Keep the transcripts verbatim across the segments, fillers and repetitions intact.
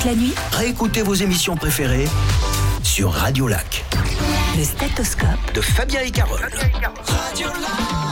toute la nuit? Réécoutez vos émissions préférées sur Radio Lac. Le stéthoscope de Fabien et Carole. Radio Lac.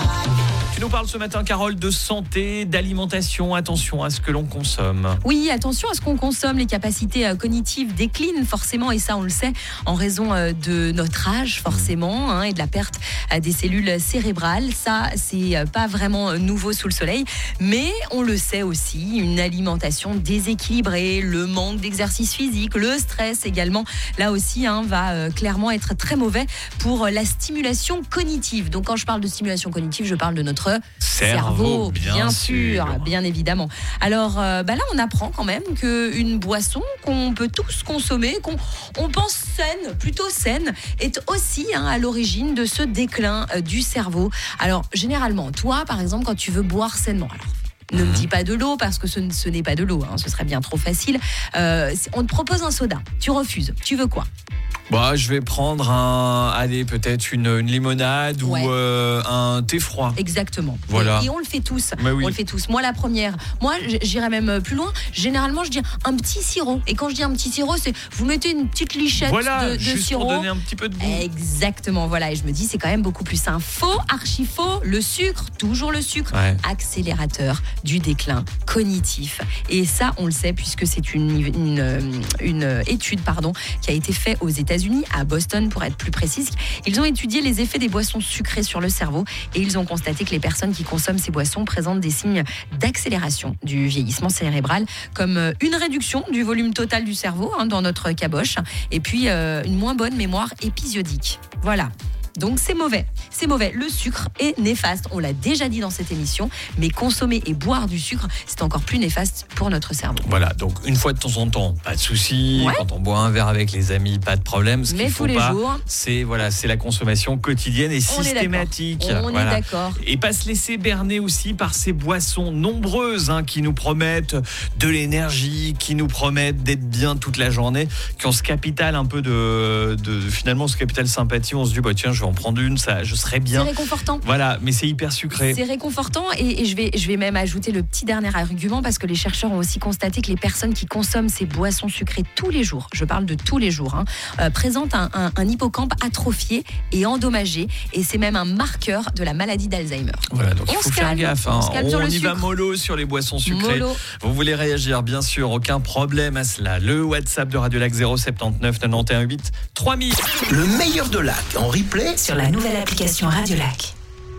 Tu nous parles ce matin, Carole, de santé, d'alimentation. Attention à ce que l'on consomme. Oui, attention à ce qu'on consomme. Les capacités euh, cognitives déclinent forcément, et ça on le sait, en raison euh, de notre âge forcément, hein, et de la perte euh, des cellules cérébrales. Ça, c'est euh, pas vraiment nouveau sous le soleil, mais on le sait aussi, une alimentation déséquilibrée, le manque d'exercice physique, le stress également, là aussi, hein, va euh, clairement être très mauvais pour euh, la stimulation cognitive. Donc quand je parle de stimulation cognitive, je parle de notre cerveau, cerveau, bien, bien sûr, sûr, bien évidemment. Alors euh, bah là, on apprend quand même qu'une boisson qu'on peut tous consommer, qu'on on pense saine, plutôt saine, est aussi hein, à l'origine de ce déclin euh, du cerveau. Alors généralement, toi, par exemple, quand tu veux boire sainement, alors ne me dis pas de l'eau parce que ce, ce n'est pas de l'eau, hein, ce serait bien trop facile. Euh, on te propose un soda, tu refuses. Tu veux quoi ? Bah, je vais prendre un, allez, peut-être une, une limonade ouais. ou euh, un thé froid. Exactement. Voilà. Et, et on le fait tous. Mais oui. On le fait tous. Moi, la première. Moi, j'irais même plus loin. Généralement, je dis un petit sirop. Et quand je dis un petit sirop, c'est vous mettez une petite lichette voilà, de, de juste sirop. Pour donner un petit peu de goût. Exactement. Voilà. Et je me dis, c'est quand même beaucoup plus sain. Faux, archi faux. Le sucre, toujours le sucre, ouais. accélérateur du déclin cognitif. Et ça, on le sait puisque c'est une, une, une étude, pardon, qui a été faite aux États-Unis, à Boston pour être plus précise. Ils ont étudié les effets des boissons sucrées sur le cerveau et ils ont constaté que les personnes qui consomment ces boissons présentent des signes d'accélération du vieillissement cérébral, comme une réduction du volume total du cerveau hein, dans notre caboche et puis euh, une moins bonne mémoire épisodique. Voilà. Donc c'est mauvais, c'est mauvais. Le sucre est néfaste, on l'a déjà dit dans cette émission, mais consommer et boire du sucre, c'est encore plus néfaste pour notre cerveau. Voilà, donc une fois de temps en temps, pas de souci. Ouais. Quand on boit un verre avec les amis, pas de problème. Ce mais qu'il faut tous les pas, jours, c'est voilà, c'est la consommation quotidienne et on systématique. Est on voilà. est d'accord. Et pas se laisser berner aussi par ces boissons nombreuses hein, qui nous promettent de l'énergie, qui nous promettent d'être bien toute la journée, qui ont ce capital un peu de, de finalement ce capital sympathie. On se dit bah tiens, je vais en prendre une, ça, je serai bien. C'est réconfortant. Voilà, mais c'est hyper sucré. C'est réconfortant et, et je vais je vais même ajouter le petit dernier argument parce que les chercheurs ont aussi constaté que les personnes qui consomment ces boissons sucrées tous les jours, je parle de tous les jours, hein, euh, présentent un, un, un hippocampe atrophié et endommagé et c'est même un marqueur de la maladie d'Alzheimer. Voilà, donc on il faut se faire calme, gaffe. Hein. On, se calme on sur le y sucre. va mollo sur les boissons sucrées. Mollo. Vous voulez réagir, bien sûr, aucun problème à cela. Le WhatsApp de Radio Lac zéro sept neuf neuf un huit trois mille. Le meilleur de Lac en replay sur la nouvelle application Radio Lac.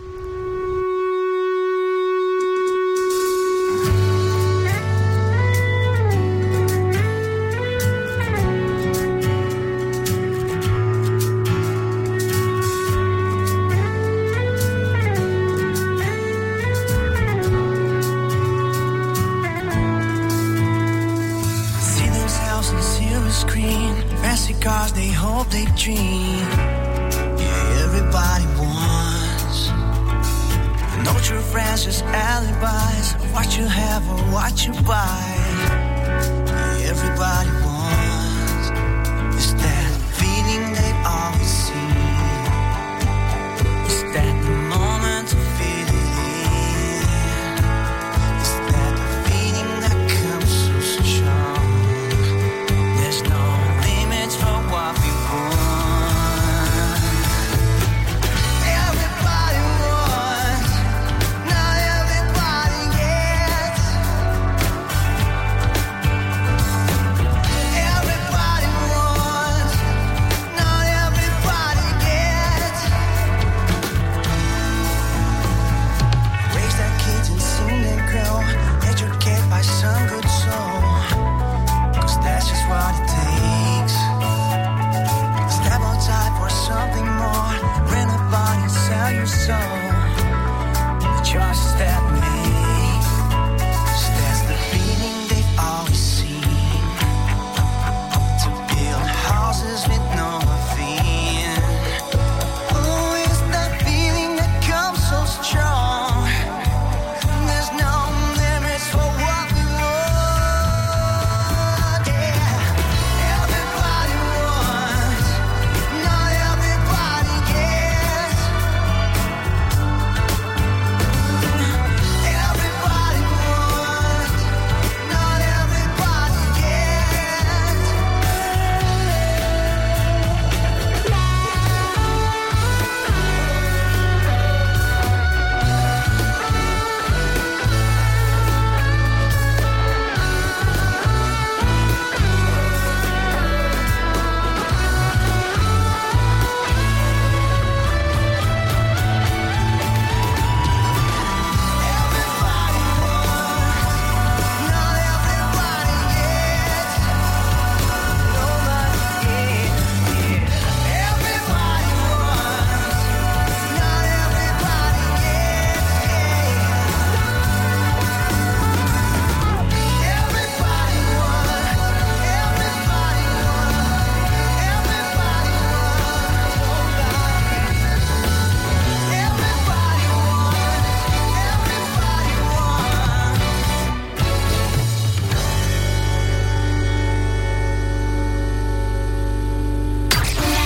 See themselves on silver screen, fancy cars they hope they dream. Yeah, everybody wants. No true friends, just alibis of what you have or what you buy. Yeah, everybody wants. It's that feeling they always see. It's that moment to feel it in. It's that feeling that comes so strong. There's no limits for what we want. Everybody wants, not everybody gets.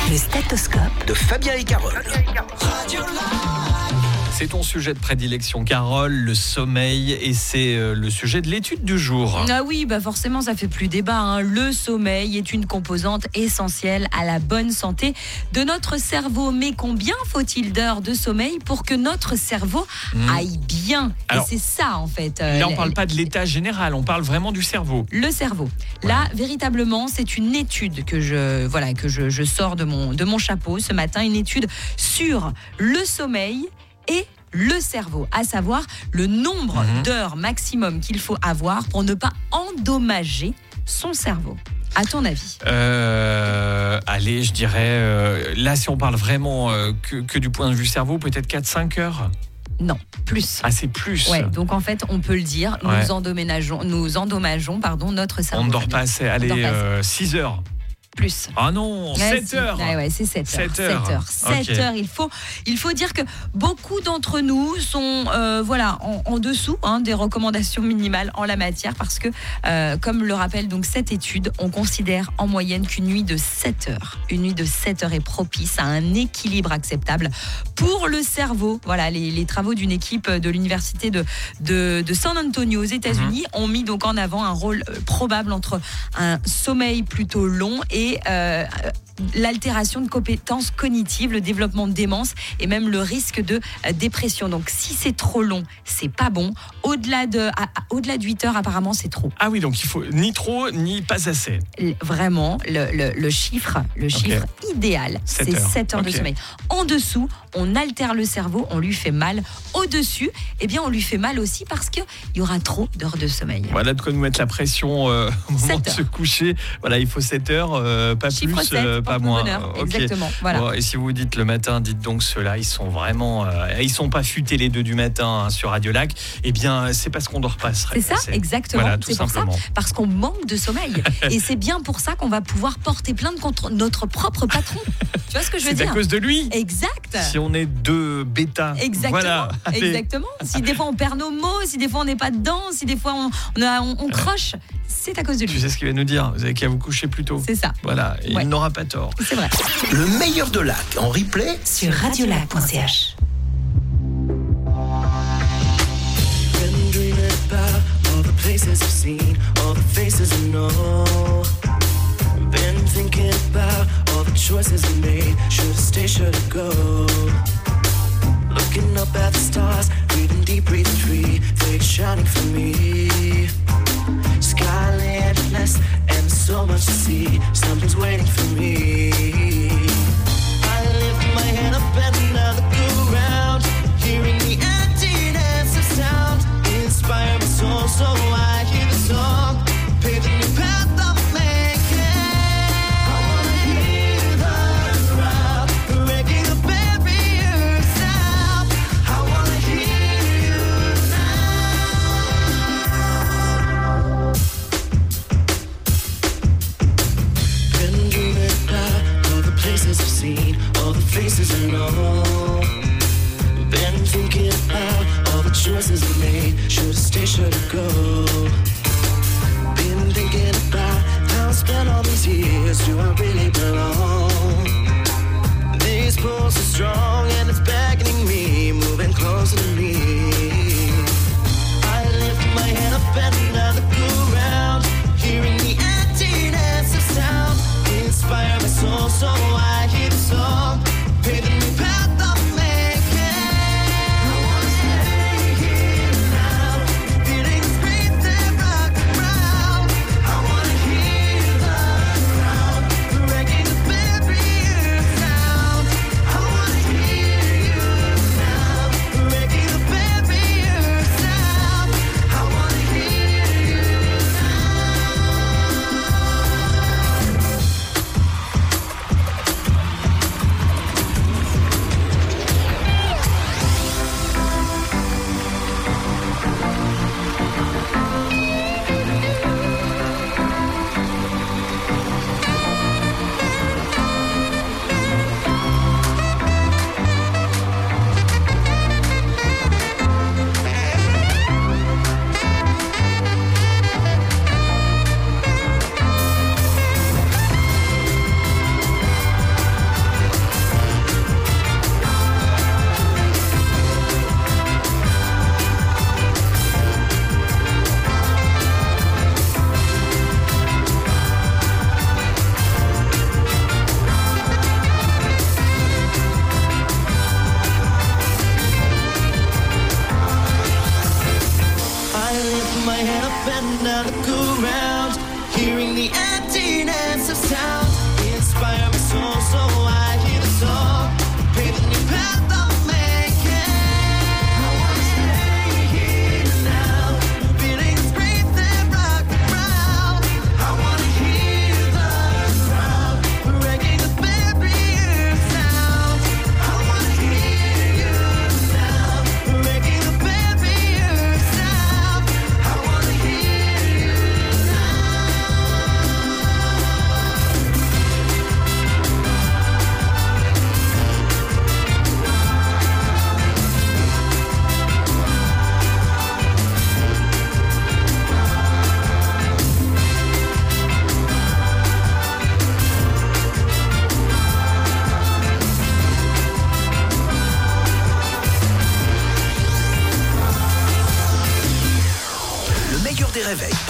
Le stéthoscope de Fabien et Carole. C'est ton sujet de prédilection, Carole, le sommeil, et c'est euh, le sujet de l'étude du jour. Ah oui, bah forcément, ça fait plus débat. Hein. Le sommeil est une composante essentielle à la bonne santé de notre cerveau. Mais combien faut-il d'heures de sommeil pour que notre cerveau mmh. aille bien ? Alors, et c'est ça, en fait. Euh, là, on ne parle pas de l'état général, on parle vraiment du cerveau. Le cerveau. Ouais. Là, véritablement, c'est une étude que je, voilà, que je, je sors de mon, de mon chapeau ce matin, une étude sur le sommeil et le cerveau, à savoir le nombre mmh. d'heures maximum qu'il faut avoir pour ne pas endommager son cerveau. À ton avis ? euh, Allez, je dirais, euh, là, si on parle vraiment euh, que, que du point de vue cerveau, peut-être quatre à cinq heures ? Non, plus. Ah, c'est plus. Ouais, donc en fait, on peut le dire, ouais. nous endommageons, nous endommageons pardon, notre cerveau. On ne dort pas assez, allez, euh, six heures. Plus. Ah non, ouais, sept heures. Ah ouais, c'est sept heures. sept heures. sept heures. sept okay. heures. Il faut, il faut dire que beaucoup d'entre nous sont euh, voilà, en, en dessous hein, des recommandations minimales en la matière parce que, euh, comme le rappelle donc cette étude, on considère en moyenne qu'une nuit de sept heures, une nuit de sept heures est propice à un équilibre acceptable pour le cerveau. Voilà, les, les travaux d'une équipe de l'université de, de, de San Antonio aux États-Unis mm-hmm. ont mis donc en avant un rôle probable entre un sommeil plutôt long et Euh, l'altération de compétences cognitives, le développement de démence et même le risque de euh, dépression. Donc si c'est trop long, c'est pas bon. Au-delà de, à, à, au-delà de huit heures, apparemment, c'est trop. Ah oui, donc il faut ni trop, ni pas assez. Vraiment, le, le, le chiffre, le chiffre okay. idéal, sept c'est heures. sept heures okay. de sommeil. En dessous, on altère le cerveau, on lui fait mal. Au-dessus, eh bien, on lui fait mal aussi parce qu'il y aura trop d'heures de sommeil. Voilà de quoi nous mettre la pression euh, au moment de se coucher. Voilà, il faut sept heures, euh, pas chiffre plus, sept, euh, pas moins. Bonheur, okay. Exactement. Voilà. Bon, et si vous dites le matin, dites donc ceux-là, ils sont vraiment, euh, ils sont pas futés les deux du matin hein, sur Radio Lac. Eh bien, c'est parce qu'on dort pas. C'est ça, assez. exactement. Voilà, tout c'est simplement. Pour ça, parce qu'on manque de sommeil. Et c'est bien pour ça qu'on va pouvoir porter plainte contre notre propre patron. Tu vois ce que je veux c'est dire ? C'est à cause de lui. Exact. Si on est deux bêta. Exactement. Voilà. Exactement. Si des fois on perd nos mots, si des fois on n'est pas dedans, si des fois on, on, a, on, on croche, c'est à cause de lui. Tu sais ce qu'il va nous dire ? Vous avez qu'à vous coucher plus tôt. C'est ça. Voilà. Et ouais. Il n'aura pas tort. C'est vrai. Le meilleur de Lac en replay sur radiolac point c h. Been dreaming about all the places I've seen, all the faces I know. Been thinking about all the choices I made. Should I stay, should I go? Looking up at the stars, breathing deep, breathing free. Fate shining for me. Sky endless and so much to see. Something's waiting for me. I lift my head up and I look around, hearing the emptiness of sound. Inspire my soul so I hear the song, pave the new path I'm making. I wanna hear the crowd breaking the barriers down. I wanna hear you now. Been dreaming about all the places I've seen, all the faces I know. Been thinking about all the choices I made. Should I stay, should I go? Been thinking about how I spent all these years. Do I really belong? These pulls are strong and it's beckoning me, moving closer to me. I lift my head up and I look around, hearing the emptiness of sound. Inspire my soul so I hear the song, pave the new path I'm making. I wanna stay here now, feeling space and rock around. I wanna hear the crowd breaking the barriers down. I wanna hear you now, breaking the barriers down. I wanna hear you now.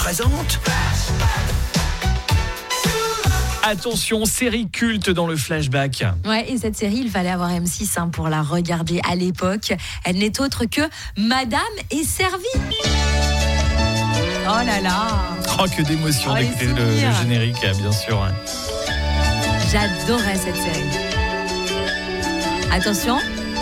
présente Attention, série culte dans le flashback. Ouais, et cette série, il fallait avoir M six hein, pour la regarder à l'époque. Elle n'est autre que Madame est servie. Oh là là. Oh, que d'émotion Oh, les d'écouter le, souvenirs. le générique, bien sûr. hein. J'adorais cette série. Attention.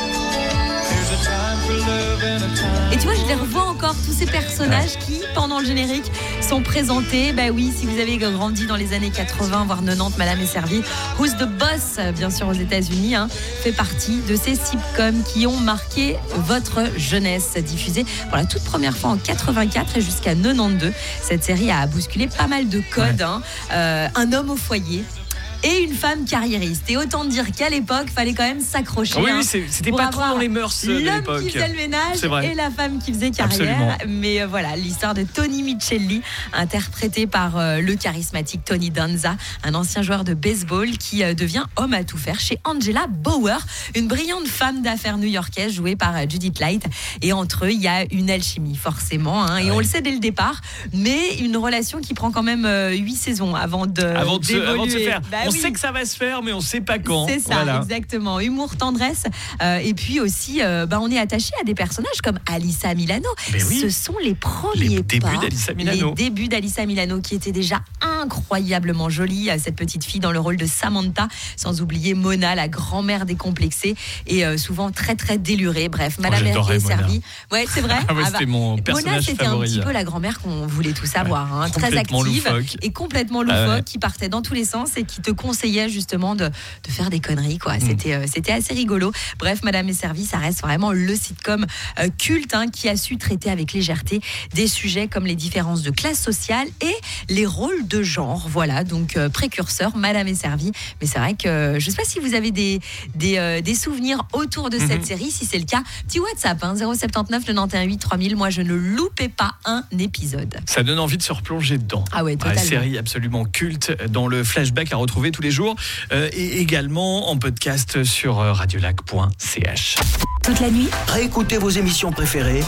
Et tu vois, je les revois encore, tous ces personnages qui, pendant le générique, sont présentés. Bah oui, si vous avez grandi dans les années quatre-vingts, voire quatre-vingt-dix, Madame est servie. Who's the Boss, bien sûr, aux États-Unis, hein, fait partie de ces sitcoms qui ont marqué votre jeunesse. Diffusée pour la toute première fois en quatre-vingt-quatre et jusqu'à quatre-vingt-douze. Cette série a bousculé pas mal de codes. Ouais. Hein. Euh, un homme au foyer. Et une femme carriériste. Et autant dire qu'à l'époque, fallait quand même s'accrocher. Oui, hein, oui, c'est- c'était pour pas trop avoir dans les mœurs euh, de l'homme l'époque. qui faisait le ménage C'est vrai. et la femme qui faisait carrière. Absolument. Mais euh, voilà, l'histoire de Tony Micheli, interprété par euh, le charismatique Tony Danza, un ancien joueur de baseball qui euh, devient homme à tout faire chez Angela Bauer, une brillante femme d'affaires new-yorkaise jouée par euh, Judith Light. Et entre eux, il y a une alchimie, forcément. Hein, et Ouais. on le sait dès le départ, mais une relation qui prend quand même euh, huit saisons avant de, Avant de, se, avant de se d'évoluer. faire. Bah on oui. sait que ça va se faire, mais on sait pas quand. C'est ça, Voilà. exactement. Humour, tendresse. Euh, et puis aussi, euh, bah, on est attaché à des personnages comme Alyssa Milano. Mais oui. Ce sont les premiers Les débuts pas, d'Alyssa Milano. Les débuts d'Alyssa Milano qui étaient déjà incroyablement jolie, euh, cette petite fille dans le rôle de Samantha, sans oublier Mona, la grand-mère décomplexée et euh, souvent très très délurée. Bref, Madame Oh, j'adorais est Mona. servie. Ouais, c'est vrai. Ah ouais, Ah c'était bah, mon Mona, personnage c'était favori. un petit peu la grand-mère qu'on voulait tous avoir, hein, très Complètement active loufoque. et complètement loufoque, Ah ouais. qui partait dans tous les sens et qui te conseillait justement de, de faire des conneries, quoi. Mm. C'était, euh, c'était assez rigolo. Bref, Madame est servie, ça reste vraiment le sitcom euh, culte hein, qui a su traiter avec légèreté des sujets comme les différences de classe sociale et les rôles de genre. Voilà, donc euh, précurseur, Madame est servie. Mais c'est vrai que euh, je ne sais pas si vous avez des, des, euh, des souvenirs autour de cette Mhm. série. Si c'est le cas, petit WhatsApp, hein, zéro sept neuf quatre-vingt-dix-huit trois mille. Moi, je ne loupais pas un épisode. Ça donne envie de se replonger dedans. Ah ouais, totalement. Série absolument culte dans le flashback à retrouver tous les jours euh, et également en podcast sur euh, radiolac point c h. Toute la nuit, Réécoutez vos émissions préférées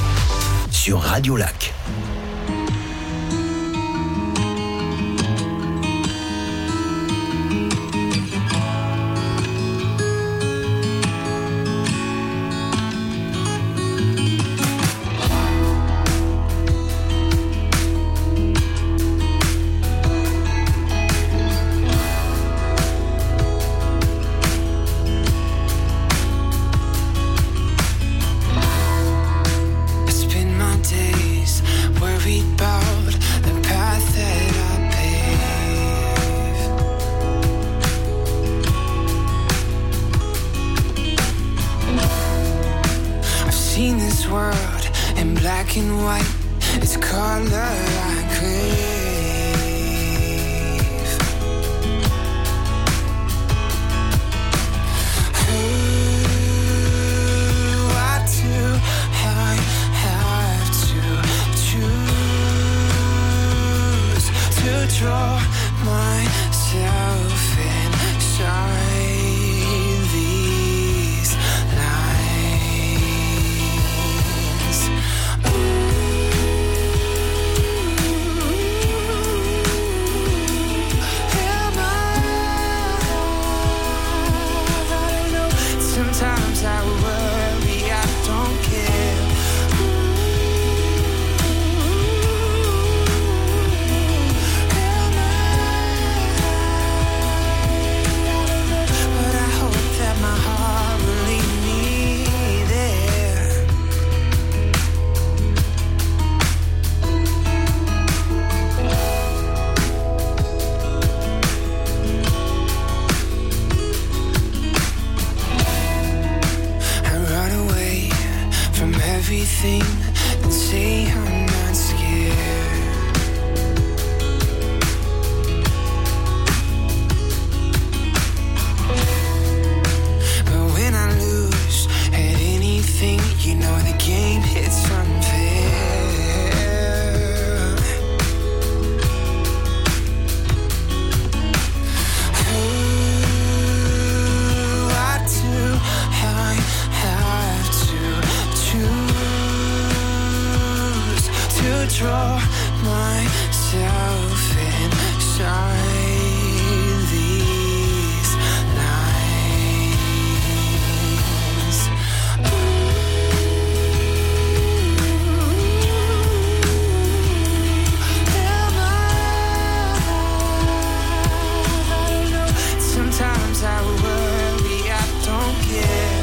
sur Radio Lac. I spend my days worried about the path that I pave. I've seen this world in black and white. It's color I crave. What do I have to choose to draw myself inside these lines? Am I? I don't know. Sometimes I worry, I don't care. Am I? But I hope that my heart will lead me there. I run away from everything and say I'm not scared. But when I lose at anything, you know the game hits unfair. What do I have to choose to draw myself myself inside these lines. Sometimes I worry, I don't care.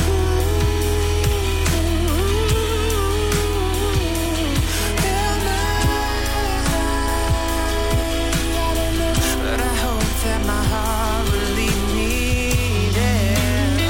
But I hope that my heart will lead me there.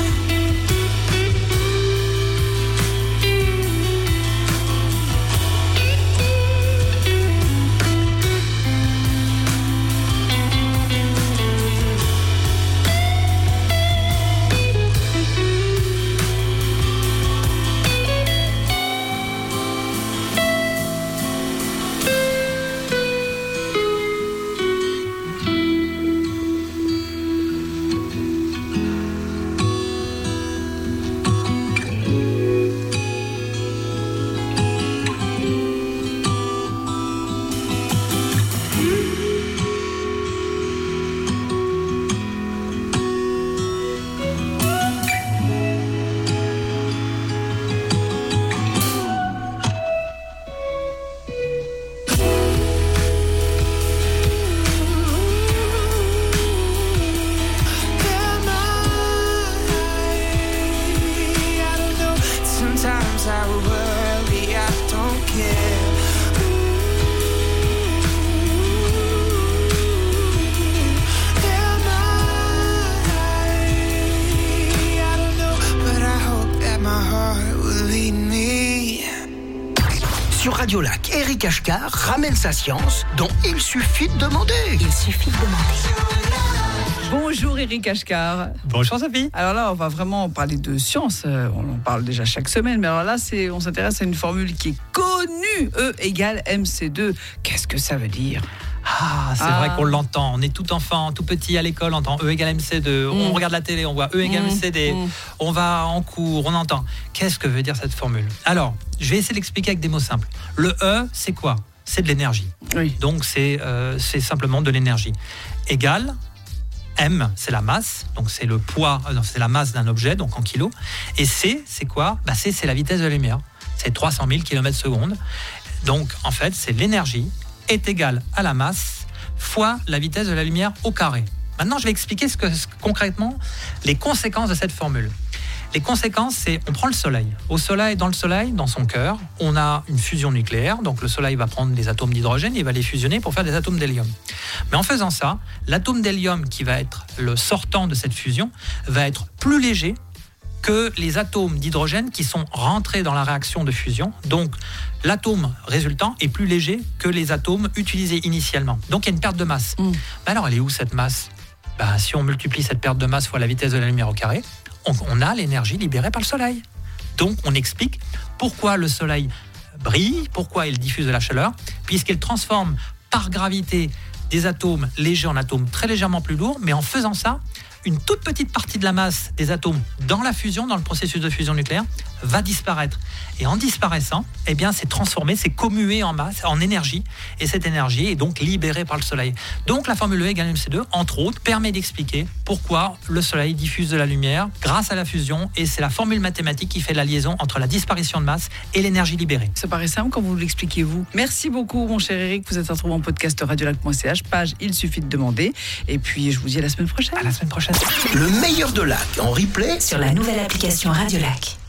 Sometimes I worry, I don't care. Am I? I don't know, but I hope that my heart will lead me. Sur Radio Lac, Eric Ashkar ramène sa science dont il suffit de demander. Il suffit de demander. Bonjour Eric Ashkar. Bonjour Sophie. Alors là, on va vraiment parler de science. Euh, On en parle déjà chaque semaine, mais alors là, c'est, on s'intéresse à une formule qui est connue. E égale M C deux. Qu'est-ce que ça veut dire ? Ah, c'est Ah. vrai qu'on l'entend. On est tout enfant, tout petit à l'école, on entend E égale M C deux. On Mm. regarde la télé, on voit E égale Mm. M C D. Mm. On va en cours, on entend. Qu'est-ce que veut dire cette formule ? Alors, je vais essayer d'expliquer avec des mots simples. Le E, c'est quoi ? C'est de l'énergie. Oui. Donc, c'est, euh, c'est simplement de l'énergie. Égale, M, c'est la masse, donc c'est le poids, euh, non, c'est la masse d'un objet, donc en kilos. Et C, c'est quoi ? Bah, C, c'est la vitesse de la lumière. C'est trois cent mille kilomètres secondes. Donc, en fait, c'est l'énergie est égale à la masse fois la vitesse de la lumière au carré. Maintenant, je vais expliquer ce que, ce- concrètement les conséquences de cette formule. Les conséquences, c'est on prend le Soleil. Au Soleil, dans le Soleil, dans son cœur, on a une fusion nucléaire. Donc le Soleil va prendre des atomes d'hydrogène et il va les fusionner pour faire des atomes d'hélium. Mais en faisant ça, l'atome d'hélium qui va être le sortant de cette fusion va être plus léger que les atomes d'hydrogène qui sont rentrés dans la réaction de fusion. Donc l'atome résultant est plus léger que les atomes utilisés initialement. Donc il y a une perte de masse. Mm. Ben alors elle est où cette masse ? Ben, si on multiplie cette perte de masse fois la vitesse de la lumière au carré, on, on a l'énergie libérée par le Soleil. Donc on explique pourquoi le Soleil brille, pourquoi il diffuse de la chaleur, puisqu'il transforme par gravité des atomes légers en atomes très légèrement plus lourds, mais en faisant ça, une toute petite partie de la masse des atomes dans la fusion, dans le processus de fusion nucléaire, va disparaître. Et en disparaissant, eh bien, c'est transformé, c'est commué en masse, en énergie, et cette énergie est donc libérée par le Soleil. Donc la formule E égale M C deux, entre autres, permet d'expliquer pourquoi le Soleil diffuse de la lumière grâce à la fusion, et c'est la formule mathématique qui fait la liaison entre la disparition de masse et l'énergie libérée. Ça paraît simple quand vous l'expliquez, vous. Merci beaucoup, mon cher Eric. Vous êtes retrouvé en podcast radiolac point c h, page Il suffit de demander. Et puis, je vous dis à la semaine prochaine. À la semaine prochaine. Le meilleur de Lac en replay. Sur la nouvelle application Radiolac.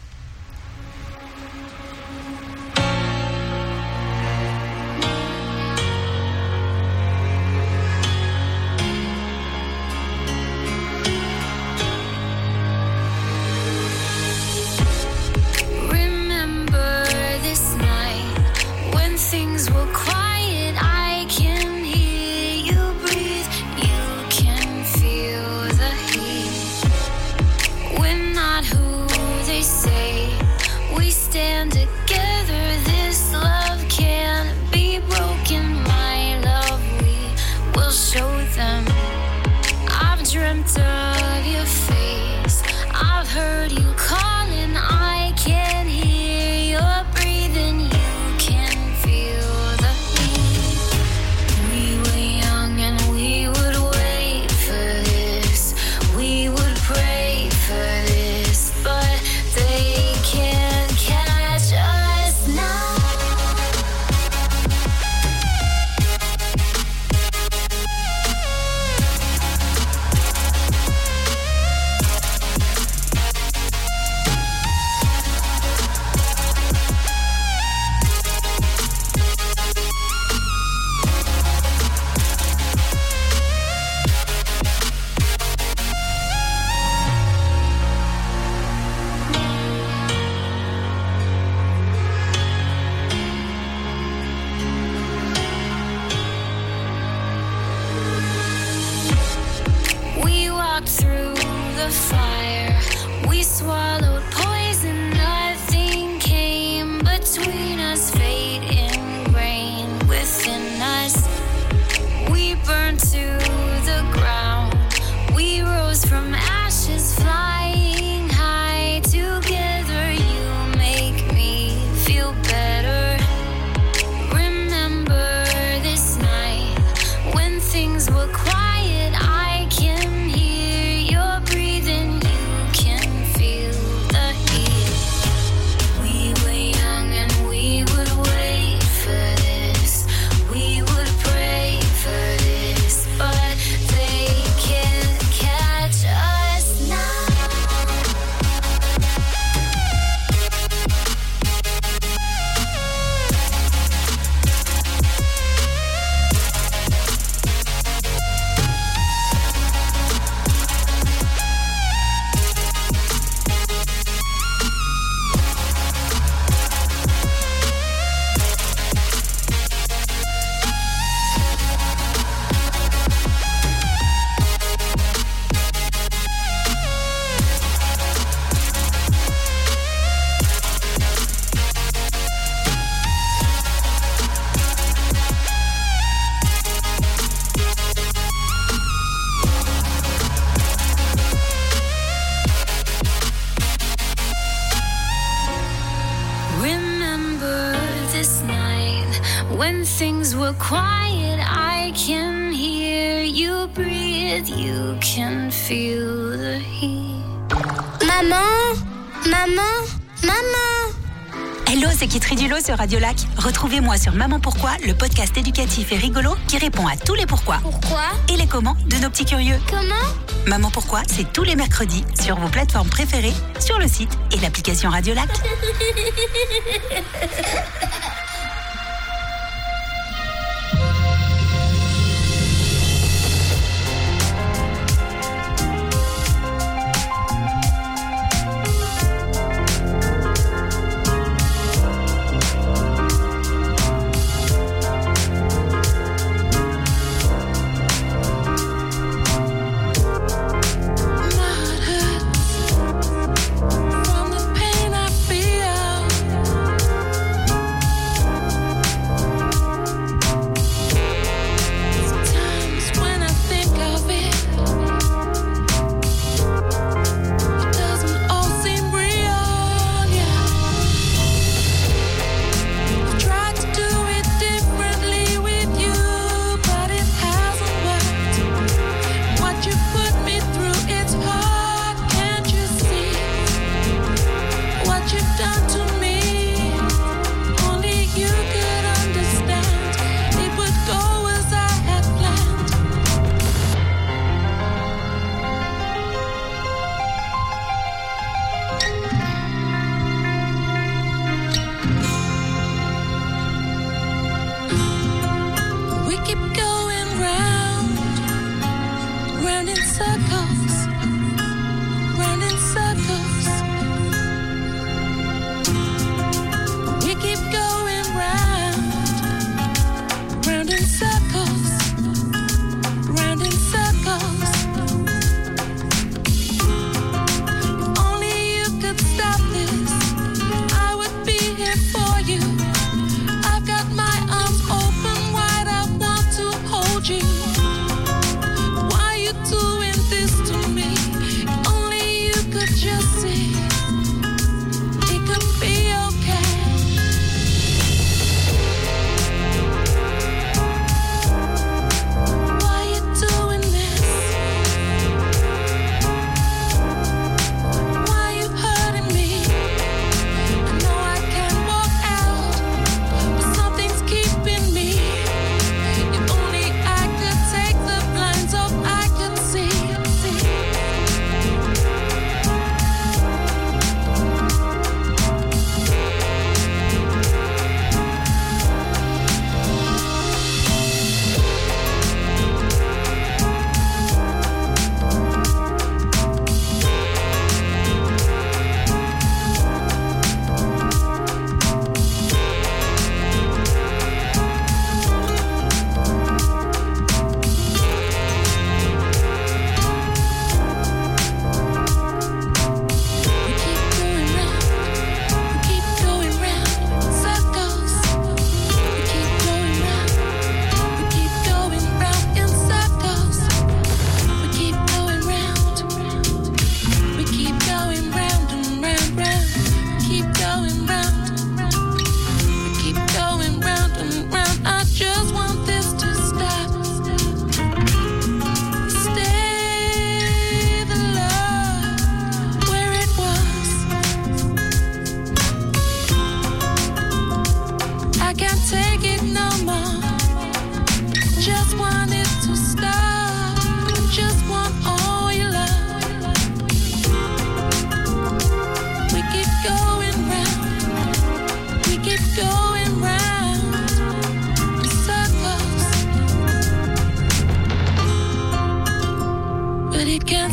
Remember this night when things were quiet. I can hear you breathe. You can feel the heat. We're not who they say the fire. We swallowed poison, nothing came between us. Fate ingrained within us. We burned to the ground. We rose from ashes, flying high. Together you make me feel better. Remember this night when things were quiet. I can hear your breathing. You can feel the heat. We were young and we would wait for this. We would pray for this, but they can't catch us now. Remember this night when things were quiet. I can hear you breathe. You can feel the heat. Maman, maman, maman. Hello, c'est Kitri Dulot sur Radio Lac. Retrouvez-moi sur Maman Pourquoi, le podcast éducatif et rigolo qui répond à tous les pourquoi Pourquoi? et les comment de nos petits curieux. Comment? Maman Pourquoi, c'est tous les mercredis sur vos plateformes préférées, sur le site et l'application Radio Lac. From the pain I feel,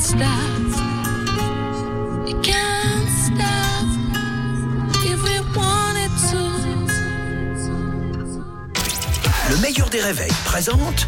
stop. You can't stop if we wanted to. Le meilleur des réveils présente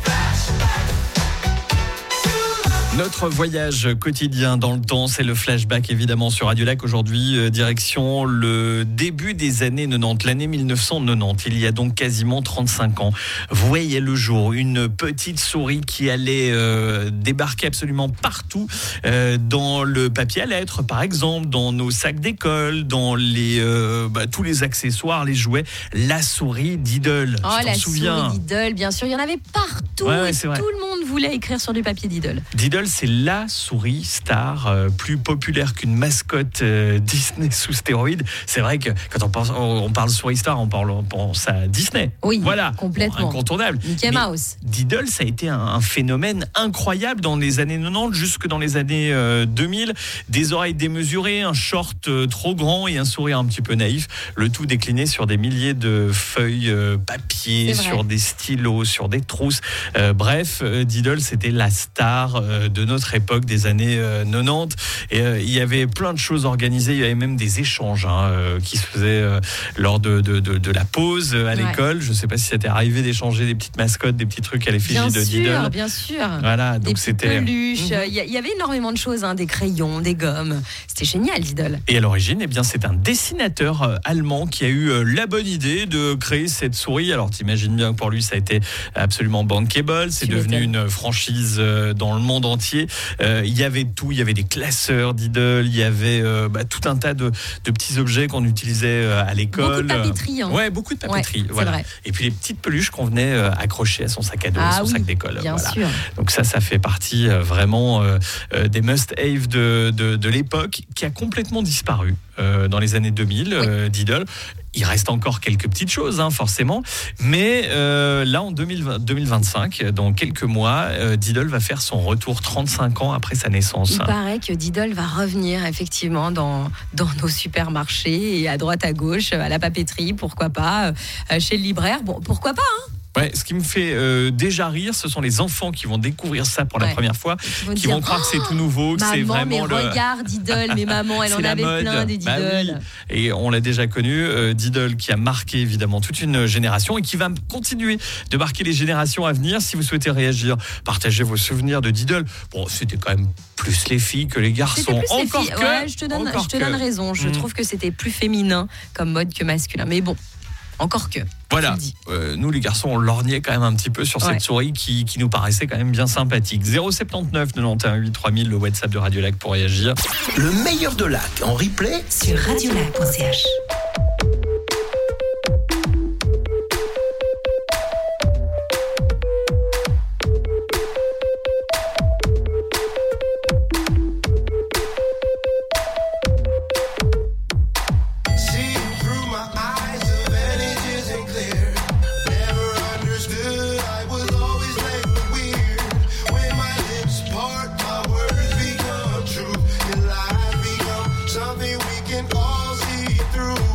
notre voyage quotidien dans le temps, c'est le flashback évidemment sur Radio Lac. Aujourd'hui, euh, direction le début des années quatre-vingt-dix, l'année mille neuf cent quatre-vingt-dix. Il y a donc quasiment trente-cinq ans. Vous voyez le jour, une petite souris qui allait euh, débarquer absolument partout, euh, dans le papier à lettres par exemple, dans nos sacs d'école, dans les, euh, bah, tous les accessoires, les jouets. La souris Diddle, Oh, tu t'en la souviens? souris Diddle, bien sûr, il y en avait partout. Ouais, ouais, et c'est vrai. tout le monde voulait écrire sur du papier Diddle. Diddle, c'est la souris star, euh, plus populaire qu'une mascotte euh, Disney sous stéroïdes. C'est vrai que quand on, pense, on, on parle souris star, on, parle, on pense à Disney. Oui, voilà, complètement. Bon, incontournable. Mickey Mais Mouse. Diddle, ça a été un, un phénomène incroyable dans les années quatre-vingt-dix jusque dans les années euh, deux mille. Des oreilles démesurées, un short euh, trop grand et un sourire un petit peu naïf. Le tout décliné sur des milliers de feuilles euh, papier, sur des stylos, sur des trousses. Euh, bref, euh, Diddle, c'était la star euh, de notre époque des années euh, quatre-vingt-dix. Et euh, il y avait plein de choses organisées. Il y avait même des échanges hein, euh, qui se faisaient euh, lors de, de, de, de la pause euh, à Ouais. l'école. Je ne sais pas si c'était arrivé d'échanger des petites mascottes, des petits trucs à l'effigie Bien de sûr, Diddle. bien sûr. Voilà, Des donc petites c'était. peluches. Il y, a- il y avait énormément de choses, hein, des crayons, des gommes. C'était génial, Diddle. Et à l'origine, eh bien, c'est un dessinateur euh, allemand qui a eu euh, la bonne idée de créer cette souris. Alors, t'imagines bien que pour lui, ça a été absolument bankable. C'est Tu devenu m'étonnes. une franchise euh, dans le monde entier. Euh, il y avait tout. Il y avait des classeurs Diddle. Il y avait euh, bah, tout un tas de, de petits objets qu'on utilisait euh, à l'école. Beaucoup de papeterie, hein. Ouais, beaucoup de papeterie. Ouais, c'est voilà. vrai. Et puis les petites peluches qu'on venait euh, accrocher à son sac à dos, Ah son oui, sac d'école. bien Voilà. sûr. Donc ça, ça fait partie euh, vraiment euh, euh, des must-have de, de, de l'époque qui a complètement disparu euh, dans les années deux mille, euh, Diddle. Il reste encore quelques petites choses, hein, forcément. Mais euh, là, en deux mille vingt, deux mille vingt-cinq, dans quelques mois, euh, Diddle va faire son retour trente-cinq ans après sa naissance. Il paraît que Diddle va revenir effectivement dans, dans nos supermarchés et à droite à gauche, à la papeterie, pourquoi pas, euh, chez le libraire. Bon, pourquoi pas, hein. Ouais, ce qui me fait euh, déjà rire, ce sont les enfants qui vont découvrir ça pour la Ouais. première fois, vont qui dire, vont croire que c'est tout nouveau, que c'est Maman, mais vraiment le... regarde Diddle, mais maman, elle C'est en la avait mode. plein des Bah Diddle. oui. Et on l'a déjà connu, euh, Diddle qui a marqué évidemment toute une génération et qui va continuer de marquer les générations à venir. Si vous souhaitez réagir, partagez vos souvenirs de Diddle. Bon, c'était quand même plus les filles que les garçons. C'était plus les Encore filles. que, Ouais, je te donne, encore je te que. donne raison. Je Mm. trouve que c'était plus féminin comme mode que masculin. Mais bon, encore que. Voilà, tu le dis. Euh, nous les garçons, on lorgnait quand même un petit peu sur Ouais. cette souris qui, qui nous paraissait quand même bien sympathique. zéro sept neuf quatre-vingt-onze huit trois mille, le WhatsApp de Radio Lac pour réagir. le meilleur de Lac en replay. Sur radiolac point c h. Seeing through my eyes, the vantage isn't clear. Never understood, I was always labeled weird. When my lips part, my words become truth. Your lies become something we can all see through.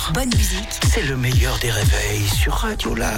heures. Bonne musique. C'est le meilleur des réveils sur Radio Lac.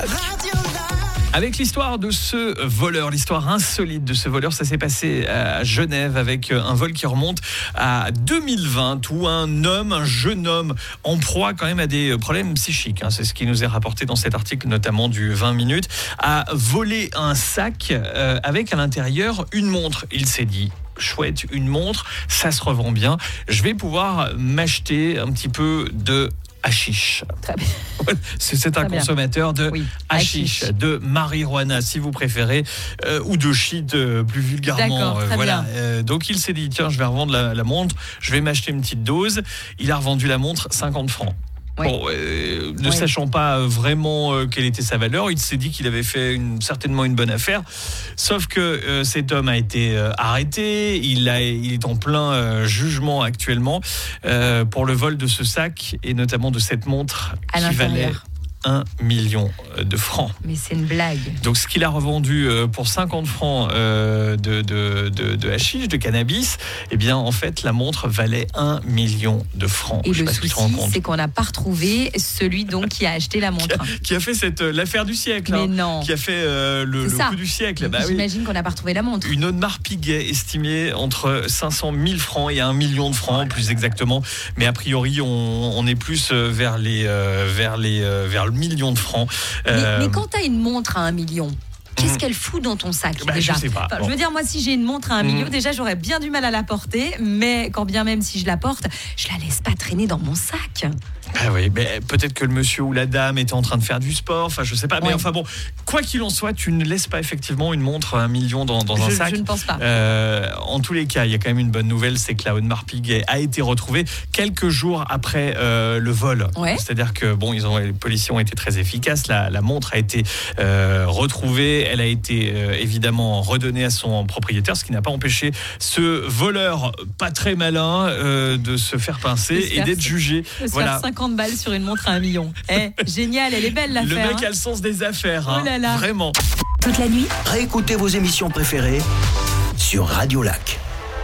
Avec l'histoire de ce voleur, l'histoire insolite de ce voleur, ça s'est passé à Genève avec un vol qui remonte à deux mille vingt où un homme, un jeune homme en proie quand même à des problèmes psychiques, hein, c'est ce qui nous est rapporté dans cet article notamment du vingt minutes, a volé un sac euh, avec à l'intérieur une montre. Il s'est dit: chouette, une montre, ça se revend bien, je vais pouvoir m'acheter un petit peu de hashish. Très bien. C'est un Très bien. consommateur de Oui, hashish, hashish. de marijuana si vous préférez, euh, ou de shit euh, plus vulgairement. D'accord, très voilà. bien. Euh, donc il s'est dit: tiens, je vais revendre la, la montre, je vais m'acheter une petite dose. Il a revendu la montre cinquante francs. Oui. Bon, euh, ne Oui. sachant pas vraiment euh, quelle était sa valeur, il s'est dit qu'il avait fait une, certainement une bonne affaire. Sauf que euh, cet homme a été euh, arrêté, il, a, il est en plein euh, jugement actuellement euh, pour le vol de ce sac et notamment de cette montre À qui valait l'intérieur. un million de francs. Mais c'est une blague. Donc ce qu'il a revendu euh, pour cinquante francs euh, de, de, de, de hashish, de cannabis, eh bien en fait la montre valait un million de francs. Et Je sais le pas si tu souci, te rends compte. c'est qu'on n'a pas retrouvé celui donc qui a acheté la montre. Qui a fait cette, euh, l'affaire du siècle, Mais hein, non. qui a fait euh, le, C'est le ça. coup du siècle. Bah oui. J'imagine qu'on n'a pas retrouvé la montre. Une Audemars Piguet estimée entre cinq cent mille francs et un million de francs, plus exactement. Mais a priori, on, on est plus euh, vers, les, euh, vers, les, euh, vers le million de francs. Mais, Euh, mais quand t'as une montre à un million, qu'est-ce Mm. qu'elle fout dans ton sac Bah, déjà je sais pas. Enfin, Bon. Je veux dire, moi, si j'ai une montre à un Mm. million, déjà, j'aurais bien du mal à la porter. Mais quand bien même si je la porte, je la laisse pas traîner dans mon sac. Bah oui, mais peut-être que le monsieur ou la dame était en train de faire du sport, enfin je sais pas, mais Ouais. enfin bon, quoi qu'il en soit, tu ne laisses pas effectivement une montre à un million dans, dans un je, sac. je ne pense pas. Euh, en tous les cas, il y a quand même une bonne nouvelle, c'est que la Audemars Piguet a été retrouvée quelques jours après euh, le vol. Ouais. C'est-à-dire que bon, ils ont, les policiers ont été très efficaces. La, la montre a été euh, retrouvée, elle a été euh, évidemment redonnée à son propriétaire, ce qui n'a pas empêché ce voleur pas très malin euh, de se faire pincer De se et faire- d'être jugé. De se Voilà. faire cinquante balles sur une montre à un million. Eh, génial, elle est belle Le l'affaire. mec hein. a le sens des affaires, hein. Oh là là. Vraiment. Toute la nuit, Réécoutez vos émissions préférées sur Radio Lac.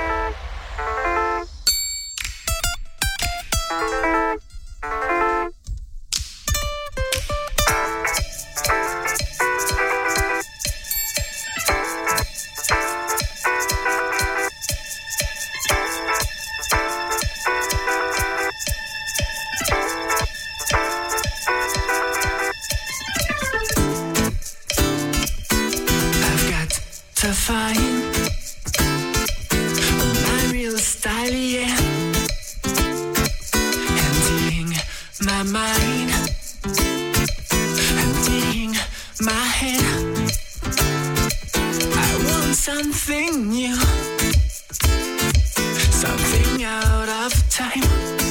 I've got to find my real style, yeah. Emptying my mind, emptying my head. I want something new, something out of time,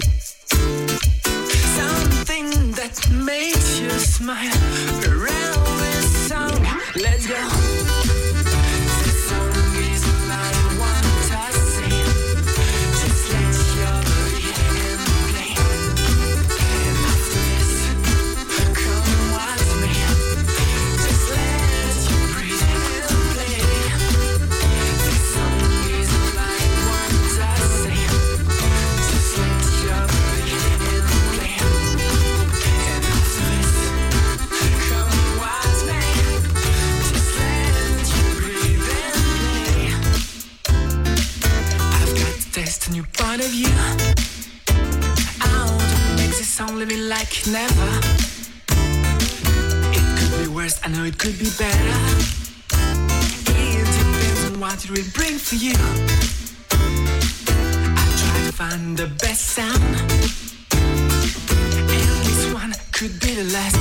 something that makes you smile. Around this song, let's go. This song is all I want to sing. Just let your body and play. And after this, come watch me. Just let you breathe and play. This song is all I want to sing. Just let your body and play. And after this, come watch me. Just let you breathe and play. I've got to test a new point of view. I want to make this song living like never. It could be worse, I know it could be better. It depends on what it will bring for you. I try to find the best sound, and this one could be the last.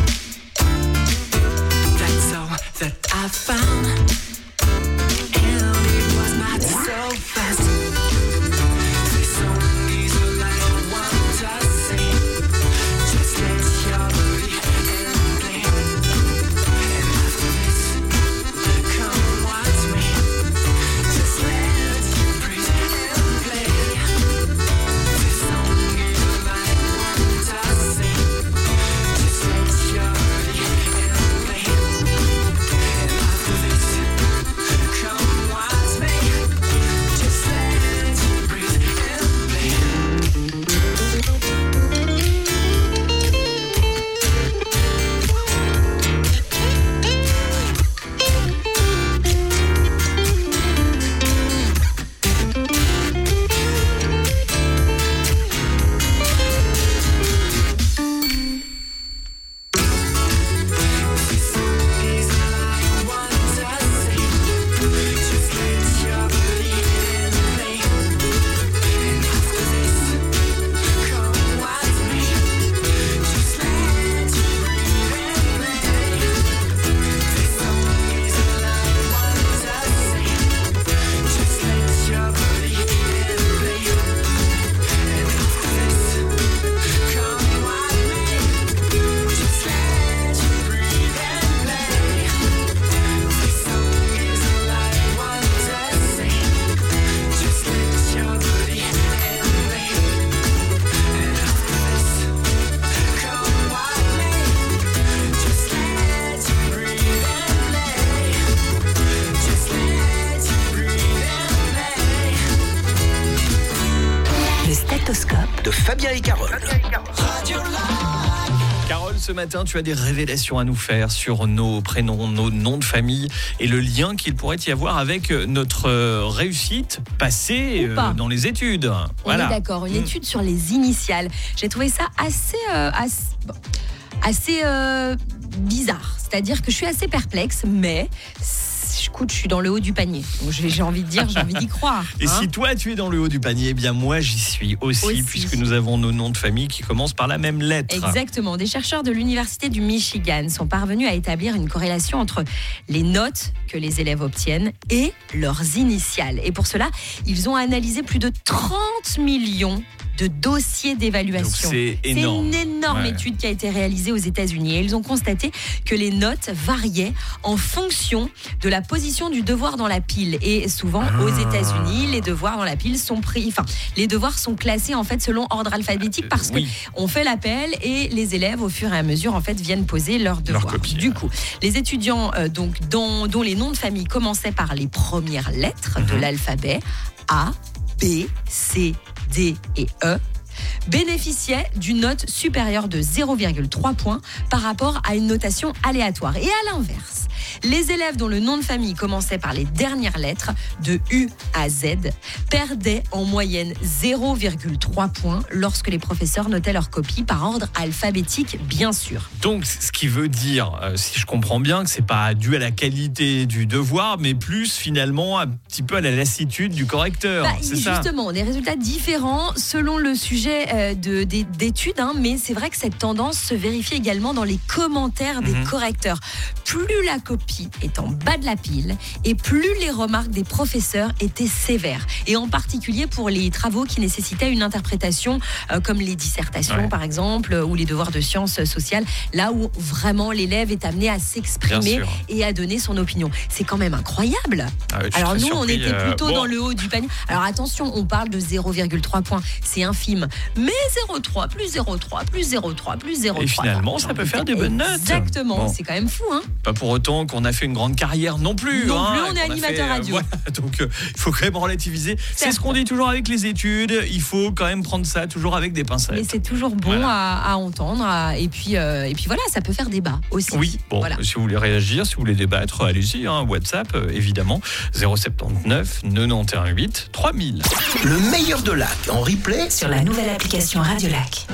That's all that I found, and it was not so fast. This song is all I want to say. Just let your body and play. And after this, come watch me. Just let you breathe and play. This song is all I want to say. Just let your body and play. And after this, Fabien et Carole. Carole, ce matin, tu as des révélations à nous faire sur nos prénoms, nos noms de famille et le lien qu'il pourrait y avoir avec notre euh, réussite passée Ou pas. euh, dans les études. On Voilà. est d'accord, une Mmh. étude sur les initiales. J'ai trouvé ça assez, euh, assez, bon, assez euh, bizarre. C'est-à-dire que je suis assez perplexe, mais écoute, je suis dans le haut du panier. Donc j'ai j'ai envie de dire, j'ai envie d'y croire. Et hein. si toi tu es dans le haut du panier, eh bien moi j'y suis aussi, Aussi. puisque nous avons nos noms de famille qui commencent par la même lettre. Exactement. Des chercheurs de l'Université du Michigan sont parvenus à établir une corrélation entre les notes que les élèves obtiennent et leurs initiales. Et pour cela, ils ont analysé plus de trente millions de dossiers d'évaluation. Donc c'est énorme. C'est une énorme Ouais. étude qui a été réalisée aux États-Unis. Et ils ont constaté que les notes variaient en fonction de la position du devoir dans la pile. Et souvent, Ah. aux États-Unis, les devoirs dans la pile sont pris. Enfin, les devoirs sont classés en fait selon ordre alphabétique parce oui. que on fait l'appel et les élèves, au fur et à mesure, en fait, viennent poser leurs Leur devoirs. copie, du ouais. coup, les étudiants euh, donc dont, dont les noms de famille commençaient par les premières lettres de Mhm. l'alphabet A, B, C, D et E bénéficiaient d'une note supérieure de zéro virgule trois points par rapport à une notation aléatoire. Et à l'inverse, les élèves dont le nom de famille commençait par les dernières lettres de U à Z perdaient en moyenne zéro virgule trois points lorsque les professeurs notaient leur copie par ordre alphabétique, bien sûr. Donc, ce qui veut dire, euh, si je comprends bien, que c'est pas dû à la qualité du devoir, mais plus finalement un petit peu à la lassitude du correcteur. Bah, c'est ça. justement, des résultats différents selon le sujet euh, de, des- d'études, hein, mais c'est vrai que cette tendance se vérifie également dans les commentaires des Mhm. correcteurs. Plus la copie est en bas de la pile et plus les remarques des professeurs étaient sévères. Et en particulier pour les travaux qui nécessitaient une interprétation, euh, comme les dissertations Ouais. par exemple, euh, ou les devoirs de sciences sociales, là où vraiment l'élève est amené à Bien s'exprimer sûr. et à donner son opinion. C'est quand même incroyable. Ah ouais, je suis Alors très nous, on surpris, était euh, plutôt bon. dans le haut du panier. Alors attention, on parle de zéro virgule trois points. C'est infime. Mais zéro virgule trois plus zéro virgule trois plus zéro virgule trois plus zéro virgule trois. Et finalement, ça peut faire des bonnes notes. Exactement. Bon. C'est quand même fou, hein. Pas pour autant qu'on a fait une grande carrière non plus. Non hein, plus, on et est qu'on a animateur fait, euh, radio. voilà, donc euh, il faut quand même relativiser. C'est Certes. ce qu'on dit toujours avec les études. Il faut quand même prendre ça toujours avec des pincettes. Mais c'est toujours bon Voilà. à, à entendre. à- et, puis, euh, et puis voilà, ça peut faire débat aussi. Oui, bon, Voilà. si vous voulez réagir, si vous voulez débattre, allez-y, hein, WhatsApp, euh, évidemment, zéro sept neuf quatre-vingt-onze huit trois mille. Le meilleur de Lac en replay. Sur la nouvelle application Radiolac.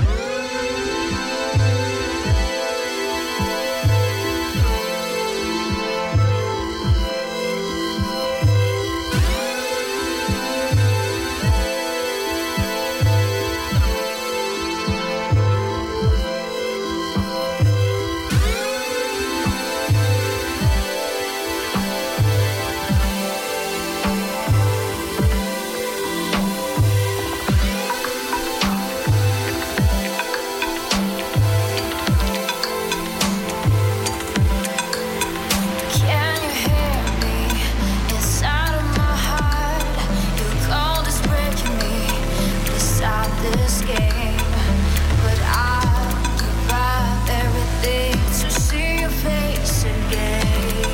Can you hear me inside of my heart? Your cold is breaking me beside this game, but I'll give up everything to see your face again.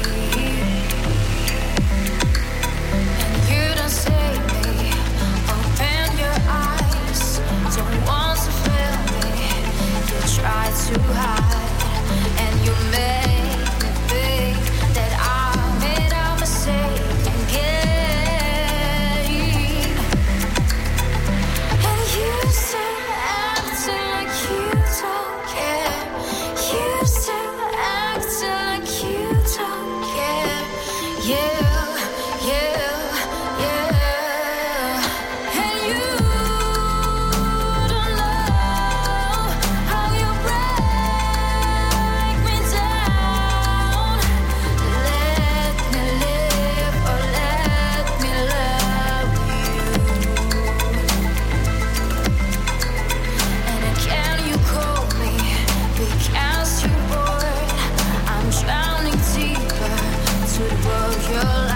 And you don't save me. Open your eyes. Don't want to feel me. You try to hide, and you make me think that I made a mistake again. And you still acting like you don't care. You still acting like you don't care. Yeah, yeah, yeah. And you don't know how you break me down. Let me live or let me love you. And can you call me because you're bored? I'm drowning deeper to the world you're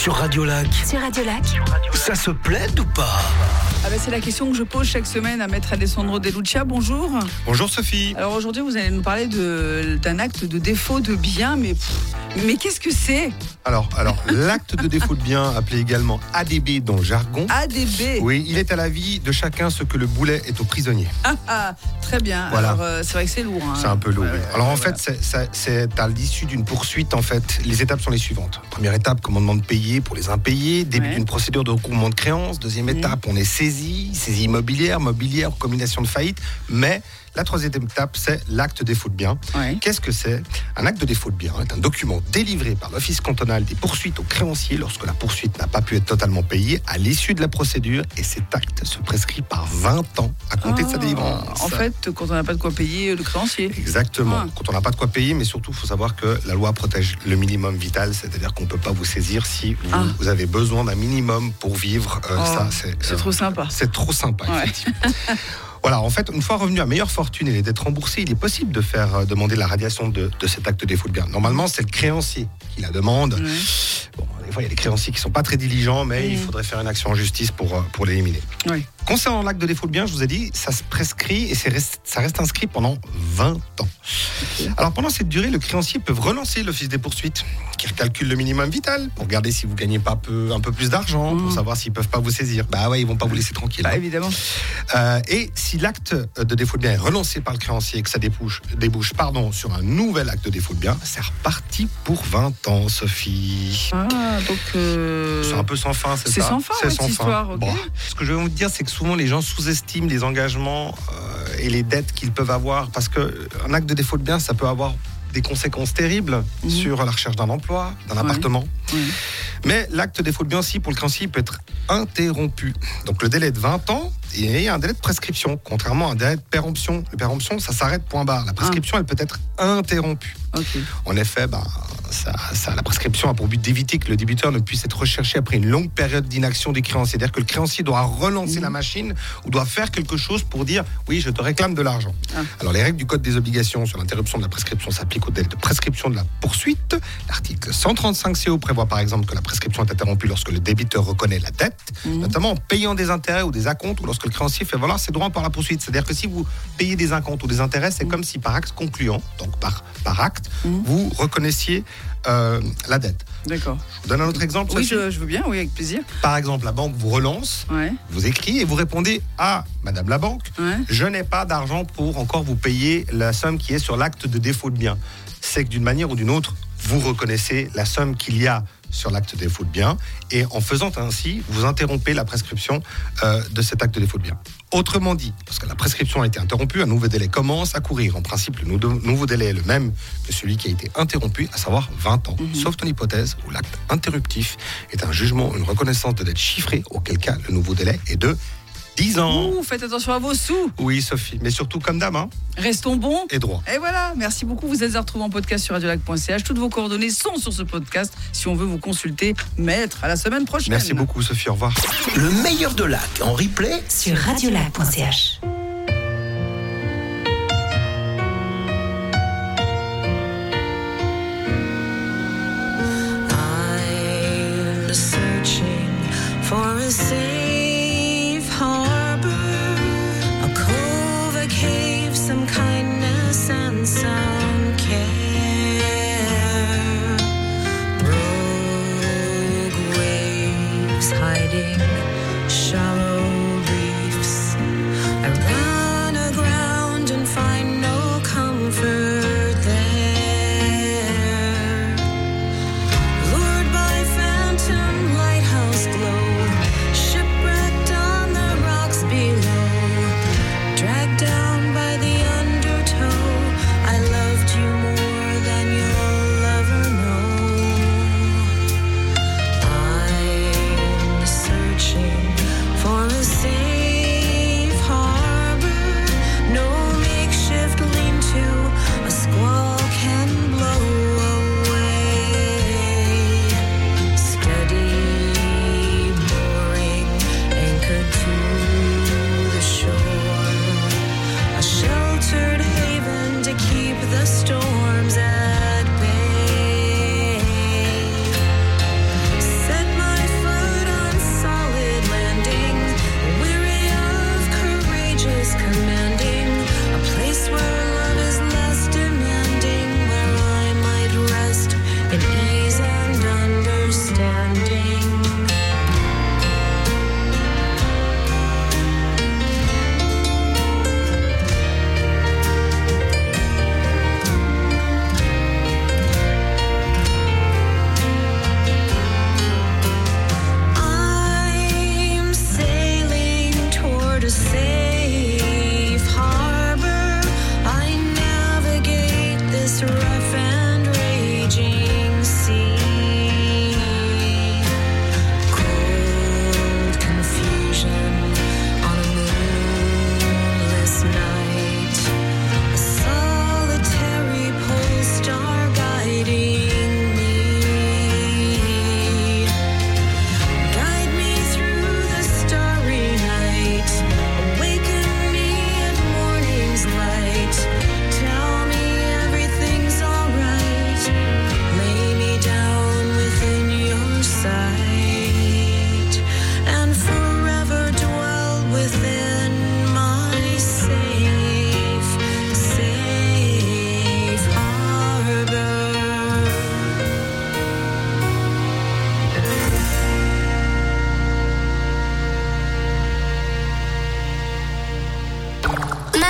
sur Radiolac. Sur Radiolac. Ça se plaide ou pas? Ah ben c'est la question que je pose chaque semaine à Maître Alessandro De Lucia. Bonjour. Bonjour Sophie. Alors aujourd'hui, vous allez nous parler de, d'un acte de défaut de bien, mais, pff, mais qu'est-ce que c'est? Alors, alors l'acte de défaut de bien, appelé également A D B dans le jargon. A D B. Oui, il est à l'avis de chacun ce que le boulet est au prisonnier. Ah, ah très bien. Voilà. Alors euh, c'est vrai que c'est lourd. Hein. C'est un peu lourd. Ouais, oui. ouais, Alors en ouais, fait, c'est, c'est, c'est à l'issue d'une poursuite. En fait, les étapes sont les suivantes. Première étape, commandement de payer pour les impayés. Début Ouais. d'une procédure de recouvrement de créances. Deuxième Mmh. étape, on est saisi, saisie immobilière, mobilière, ou combination de faillite. Mais la troisième étape, c'est l'acte de défaut de bien. Ouais. Qu'est-ce que c'est? Un acte de défaut de bien est un document délivré par l'Office cantonal des poursuites aux créanciers lorsque la poursuite n'a pas pu être totalement payée à l'issue de la procédure, et cet acte se prescrit par vingt ans à compter de sa Ah, délivrance. En fait, quand on n'a pas de quoi payer le créancier. Exactement. Ah. Quand on n'a pas de quoi payer, mais surtout, il faut savoir que la loi protège le minimum vital, c'est-à-dire qu'on ne peut pas vous saisir si vous, Ah. vous avez besoin d'un minimum pour vivre. Euh, Oh, ça, c'est, c'est euh, trop sympa. C'est trop sympa, Ouais. effectivement. Voilà, en fait, une fois revenu à meilleure fortune et les dettes remboursées, il est possible de faire euh, demander la radiation de, de cet acte de défaut de bien. Normalement, c'est le créancier qui la demande. Ouais. Bon, des fois, il y a des créanciers qui ne sont pas très diligents, mais Mmh. il faudrait faire une action en justice pour, euh, pour l'éliminer. Oui. Concernant l'acte de défaut de bien, je vous ai dit, ça se prescrit et c'est rest- ça reste inscrit pendant vingt ans. Ok. Alors pendant cette durée, le créancier peut relancer l'office des poursuites, qui recalcule le minimum vital pour regarder si vous gagnez pas peu, un peu plus d'argent, pour Mmh. savoir s'ils peuvent pas vous saisir. Bah ouais, ils vont pas vous laisser tranquille. Bah, hein. évidemment. Euh, et si l'acte de défaut de bien est relancé par le créancier et que ça débouche, débouche pardon, sur un nouvel acte de défaut de bien, c'est reparti pour vingt ans, Sophie. Ah, donc. euh, C'est un peu sans fin, c'est, c'est ça sans fin, C'est ouais, sans cette fin. histoire, ok. Bon, ce que je vais vous dire, c'est que souvent les gens sous-estiment les engagements euh, et les dettes qu'ils peuvent avoir, parce qu'un acte de défaut de bien, ça peut avoir des conséquences terribles Mhm. sur la recherche d'un emploi, d'un Ouais. appartement. Oui. Mais l'acte de défaut de bien, si pour le créancier, peut être interrompu. Donc le délai est de vingt ans et il y a un délai de prescription, contrairement à un délai de péremption. Le péremption, ça s'arrête point barre. La prescription, elle peut être interrompue. Ok. En effet, ben, ça, ça, la prescription a pour but d'éviter que le débiteur ne puisse être recherché après une longue période d'inaction du créancier. C'est-à-dire que le créancier doit relancer Mmh. la machine ou doit faire quelque chose pour dire « oui, je te réclame de l'argent Ah. ». Alors, les règles du Code des obligations sur l'interruption de la prescription s'appliquent au délai de prescription de la poursuite. L'article cent trente-cinq C O prévoit par exemple que la prescription est interrompue lorsque le débiteur reconnaît la dette, Mmh. notamment en payant des intérêts ou des acomptes, ou lorsque le créancier fait valoir ses droits par la poursuite. C'est-à-dire que si vous payez des acomptes ou des intérêts, c'est Mmh. comme si par acte concluant, donc par, par acte, Mmh. vous reconnaissiez euh, la dette. D'accord. Je vous donne un autre exemple. Oui, Sophie. je, je veux bien, oui, avec plaisir. Par exemple, la banque vous relance, Ouais. vous écrit et vous répondez « Ah, Madame la banque, Ouais. je n'ai pas d'argent pour encore vous payer la somme qui est sur l'acte de défaut de bien. » C'est que d'une manière ou d'une autre, vous reconnaissez la somme qu'il y a sur l'acte de défaut de bien, et en faisant ainsi, vous interrompez la prescription euh, de cet acte de défaut de bien. Autrement dit, parce que la prescription a été interrompue, un nouveau délai commence à courir. En principe, le nou- nouveau délai est le même que celui qui a été interrompu, à savoir vingt ans, Mhm. sauf dans l'hypothèse où l'acte interruptif est un jugement, une reconnaissance de dette chiffrée, auquel cas le nouveau délai est de dix ans. Ouh, faites attention à vos sous. Oui, Sophie, mais surtout comme dame, hein, Restons bons. et droit. Et voilà, merci beaucoup. Vous êtes à retrouver en podcast sur radiolac point c h. Toutes vos coordonnées sont sur ce podcast si on veut vous consulter. Maître, à la semaine prochaine. Merci beaucoup, Sophie, au revoir. Le meilleur de Lac en replay. Sur radiolac point c h. I'm searching for a safe harbor, a cove, a cave, some kindness and some care. Rogue waves hiding shallow reefs. I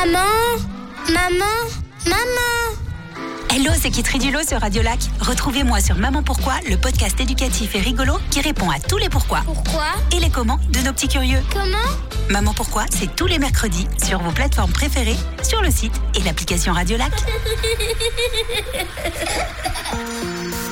Maman, maman, maman. Hello, c'est Kitri Dulot sur Radio Lac. Retrouvez-moi sur Maman Pourquoi, le podcast éducatif et rigolo qui répond à tous les pourquoi Pourquoi et les comment de nos petits curieux. Comment Maman Pourquoi, c'est tous les mercredis sur vos plateformes préférées, sur le site et l'application Radio Lac.